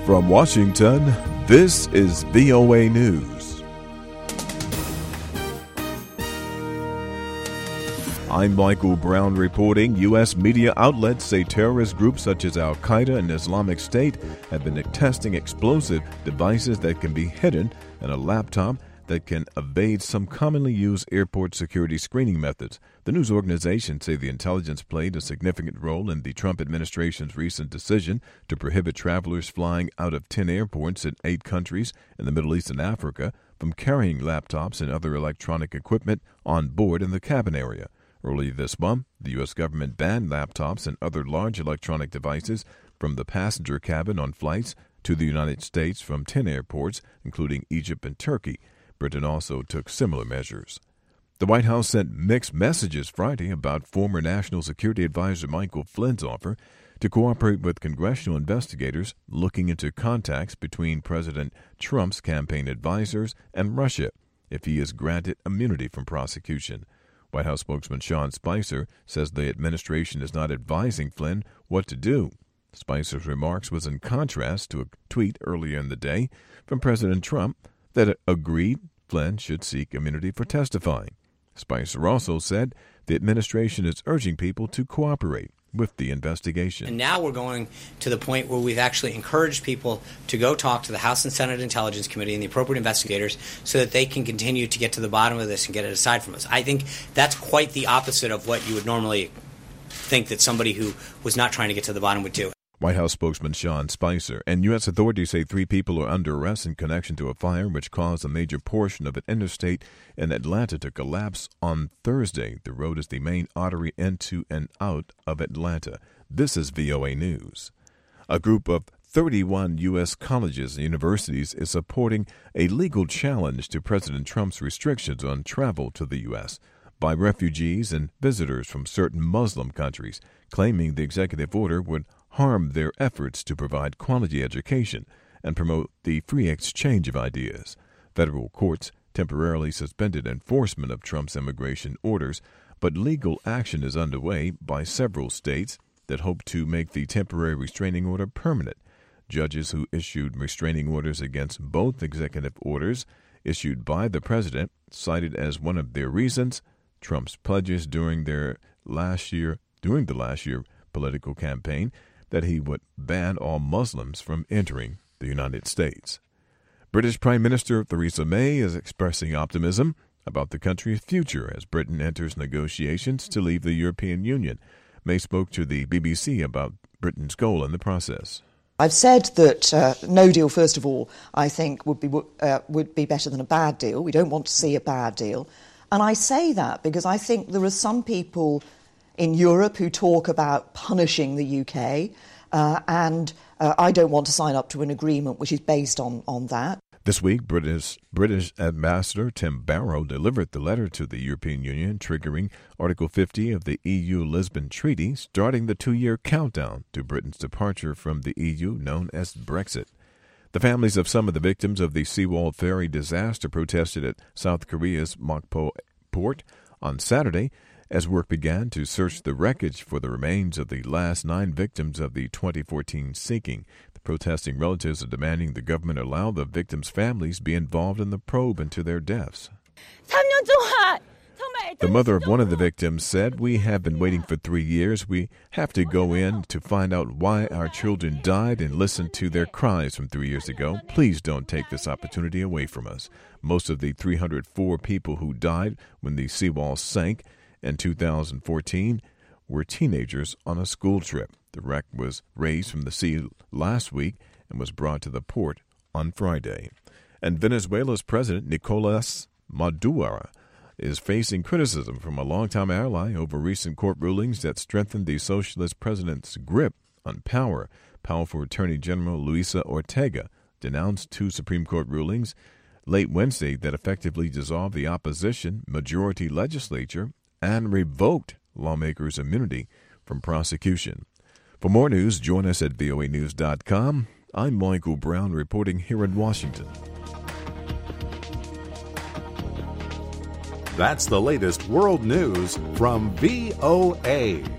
From Washington, this is VOA News. I'm Michael Brown reporting. U.S. media outlets say terrorist groups such as Al-Qaeda and Islamic State have been testing explosive devices that can be hidden in a laptop that can evade some commonly used airport security screening methods. The news organizations say the intelligence played a significant role in the Trump administration's recent decision to prohibit travelers flying out of 10 airports in 8 countries in the Middle East and Africa from carrying laptops and other electronic equipment on board in the cabin area. Earlier this month, the U.S. government banned laptops and other large electronic devices from the passenger cabin on flights to the United States from 10 airports, including Egypt and Turkey. Britain also took similar measures. The White House sent mixed messages Friday about former National Security Advisor Michael Flynn's offer to cooperate with congressional investigators looking into contacts between President Trump's campaign advisors and Russia if he is granted immunity from prosecution. White House spokesman Sean Spicer says the administration is not advising Flynn what to do. Spicer's remarks was in contrast to a tweet earlier in the day from President Trump that agreed Flynn should seek immunity for testifying. Spicer also said the administration is urging people to cooperate with the investigation. And now we're going to the point where we've actually encouraged people to go talk to the House and Senate Intelligence Committee and the appropriate investigators so that they can continue to get to the bottom of this and get it aside from us. I think that's quite the opposite of what you would normally think that somebody who was not trying to get to the bottom would do. White House spokesman Sean Spicer and U.S. authorities say 3 people are under arrest in connection to a fire which caused a major portion of an interstate in Atlanta to collapse on Thursday. The road is the main artery into and out of Atlanta. This is VOA News. A group of 31 U.S. colleges and universities is supporting a legal challenge to President Trump's restrictions on travel to the U.S. by refugees and visitors from certain Muslim countries, claiming the executive order would harm their efforts to provide quality education and promote the free exchange of ideas. Federal courts temporarily suspended enforcement of Trump's immigration orders, but legal action is underway by several states that hope to make the temporary restraining order permanent. Judges who issued restraining orders against both executive orders issued by the president cited as one of their reasons Trump's pledges during the last year political campaign that he would ban all Muslims from entering the United States. British Prime Minister Theresa May is expressing optimism about the country's future as Britain enters negotiations to leave the European Union. May spoke to the BBC about Britain's goal in the process. I've said that no deal, first of all, I think would be better than a bad deal. We don't want to see a bad deal. And I say that because I think there are some people in Europe who talk about punishing the UK, and I don't want to sign up to an agreement which is based on that. This week, British Ambassador Tim Barrow delivered the letter to the European Union, triggering Article 50 of the EU Lisbon Treaty, starting the 2-year countdown to Britain's departure from the EU, known as Brexit. The families of some of the victims of the Seawall ferry disaster protested at South Korea's Mokpo port on Saturday as work began to search the wreckage for the remains of the last 9 victims of the 2014 sinking. The protesting relatives are demanding the government allow the victims' families be involved in the probe into their deaths. The mother of one of the victims said, "We have been waiting for 3 years. We have to go in to find out why our children died and listen to their cries from 3 years ago. Please don't take this opportunity away from us." Most of the 304 people who died when the seawall sank in 2014 were teenagers on a school trip. The wreck was raised from the sea last week and was brought to the port on Friday. And Venezuela's president, Nicolas Maduro, is facing criticism from a longtime ally over recent court rulings that strengthened the socialist president's grip on power. Powerful Attorney General Luisa Ortega denounced 2 Supreme Court rulings late Wednesday that effectively dissolved the opposition majority legislature and revoked lawmakers' immunity from prosecution. For more news, join us at voanews.com. I'm Michael Brown reporting here in Washington. That's the latest world news from VOA.